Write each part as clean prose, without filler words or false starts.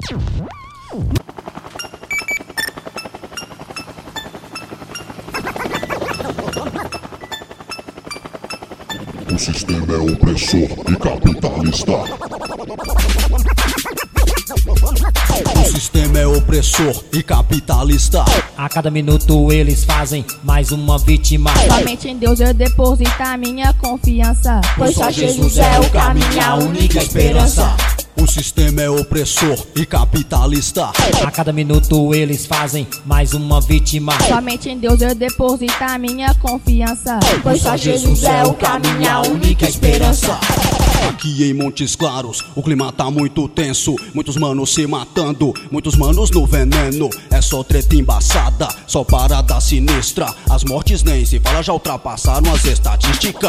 O sistema é opressor e capitalista. O sistema é opressor e capitalista. A cada minuto eles fazem mais uma vítima. Somente em Deus eu deposito a minha confiança, pois só Jesus é o caminho, a única esperança. O sistema é opressor e capitalista. A cada minuto eles fazem mais uma vítima. Somente em Deus eu deposito a minha confiança, pois só Jesus é o caminho, a única esperança. Aqui em Montes Claros o clima tá muito tenso. Muitos manos se matando, muitos manos no veneno. É só treta embaçada, só parada sinistra. As mortes nem se fala, já ultrapassaram as estatísticas.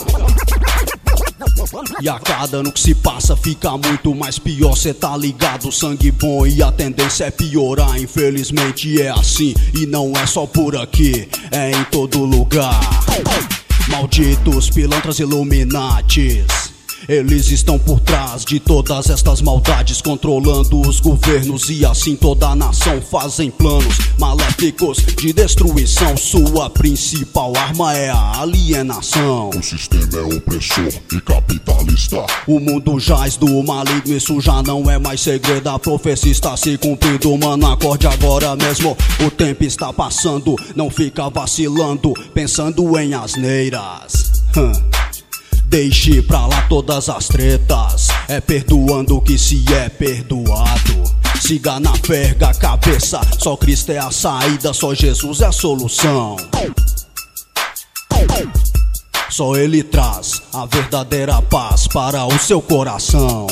E a cada ano que se passa fica muito mais pior, cê tá ligado, sangue bom e a tendência é piorar. Infelizmente é assim e não é só por aqui, é em todo lugar. Malditos pilantras iluminatis, eles estão por trás de todas estas maldades, controlando os governos e assim toda a nação. Fazem planos maléficos de destruição, sua principal arma é a alienação. O sistema é opressor e capitalista. O mundo jaz do maligno, isso já não é mais segredo. A profecia está se cumprindo, mano, acorde agora mesmo. O tempo está passando, não fica vacilando, pensando em asneiras. Deixe pra lá todas as tretas, é perdoando que se é perdoado. Siga na fé, erga a cabeça, só Cristo é a saída, só Jesus é a solução. Só Ele traz a verdadeira paz para o seu coração.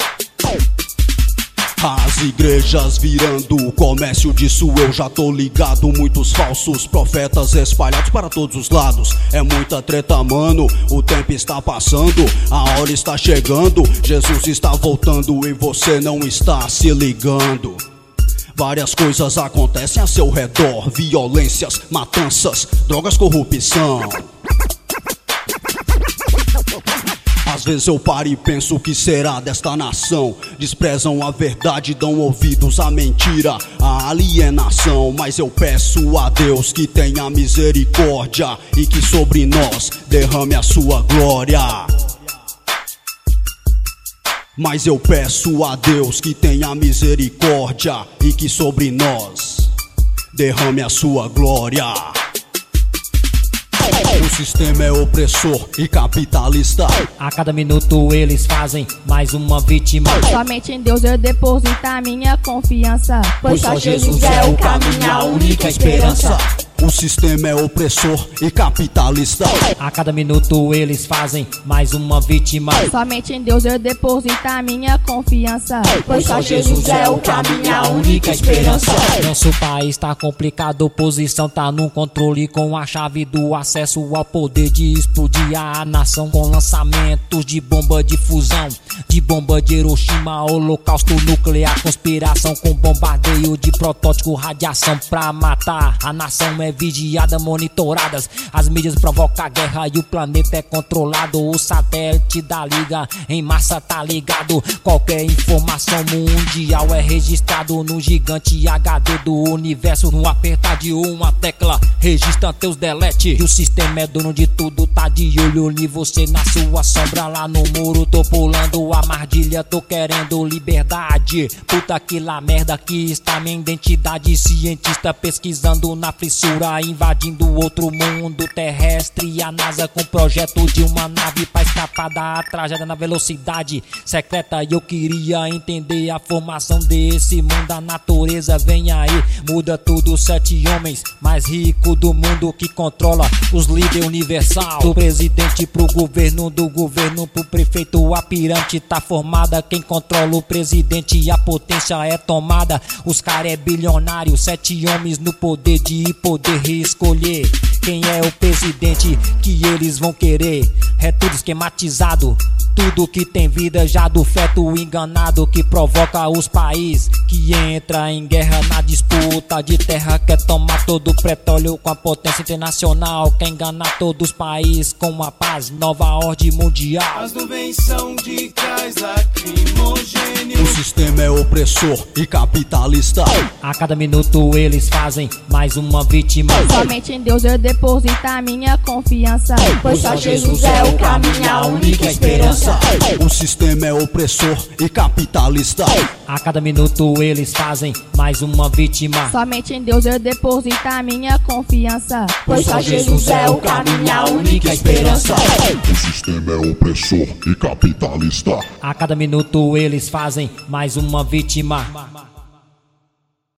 As igrejas virando comércio, disso eu já tô ligado. Muitos falsos profetas espalhados para todos os lados. É muita treta, mano, o tempo está passando, a hora está chegando, Jesus está voltando e você não está se ligando. Várias coisas acontecem a seu redor, violências, matanças, drogas, corrupção. Às vezes eu paro e penso o que será desta nação. Desprezam a verdade, dão ouvidos à mentira, à alienação. Mas eu peço a Deus que tenha misericórdia e que sobre nós derrame a sua glória. Mas eu peço a Deus que tenha misericórdia e que sobre nós derrame a sua glória. O sistema é opressor e capitalista. A cada minuto eles fazem mais uma vítima. Somente em Deus eu deposito a minha confiança, pois só Jesus é o caminho, a única esperança. O sistema é opressor e capitalista. A cada minuto eles fazem mais uma vítima. Somente em Deus eu deposito a minha confiança, pois só Jesus é o caminho, a única esperança. Nosso país tá complicado, a oposição tá no controle, com a chave do acesso ao poder de explodir a nação, com lançamentos de bomba de fusão, de bomba de Hiroshima, holocausto nuclear, conspiração com bombardeio de protótipo, radiação pra matar. A nação é vigiada, monitoradas, as mídias provocam a guerra e o planeta é controlado. O satélite da liga em massa tá ligado, qualquer informação mundial é registrado no gigante HD do universo. No apertar de uma tecla, registra teus delete. E o sistema é dono de tudo, tá de olho em você, na sua sombra lá no muro. Tô pulando a armadilha, tô querendo liberdade. Puta que lá merda, que está minha identidade. Cientista pesquisando na fissura, invadindo outro mundo terrestre. E a NASA com projeto de uma nave pra escapar da tragédia na velocidade secreta. E eu queria entender a formação desse mundo. A natureza vem aí, muda tudo. 7 homens mais ricos do mundo que controla os líderes universal. Do presidente pro governo, do governo pro prefeito, a pirâmide tá formada. Quem controla o presidente e a potência é tomada. Os caras é bilionário, 7 homens no poder de poder escolher quem é o presidente que eles vão querer. É tudo esquematizado, tudo que tem vida já do feto enganado, que provoca os países que entra em guerra na disputa de terra. Quer tomar todo o petróleo com a potência internacional, quer enganar todos os países com a paz, nova ordem mundial. As nuvens são de gás lacrimogêneo. O sistema é opressor e capitalista. A cada minuto eles fazem mais uma vítima. Somente em Deus eu deposito a minha confiança, pois só Jesus é o caminho, a única esperança. O sistema é opressor e capitalista. A cada minuto eles fazem mais uma vítima. Somente em Deus eu deposito a minha confiança, pois só Jesus é o caminho, a única esperança. O sistema é opressor e capitalista. A cada minuto eles fazem mais uma vítima.